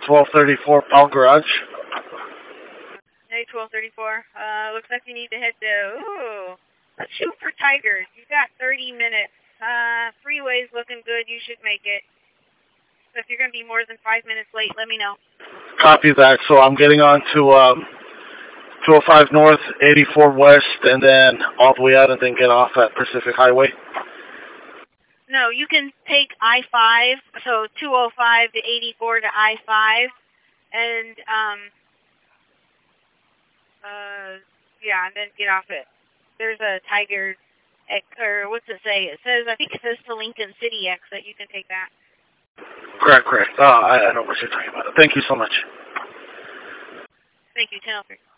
1234 Palm Garage. Hey, 1234. Looks like you need to head to, let's shoot for Tigers. You got 30 minutes. Freeway's looking good. You should make it. So if you're going to be more than 5 minutes late, let me know. Copy that. So I'm getting on to 205 North, 84 West, and then all the way out and then get off at Pacific Highway. No, you can take I-5, so 205 to 84 to I-5, and, and then get off it. There's a Tiger, or what's it say? I think it says to Lincoln City exit. You can take that. Correct. I know what you're talking about. Thank you so much. Thank you, 1003.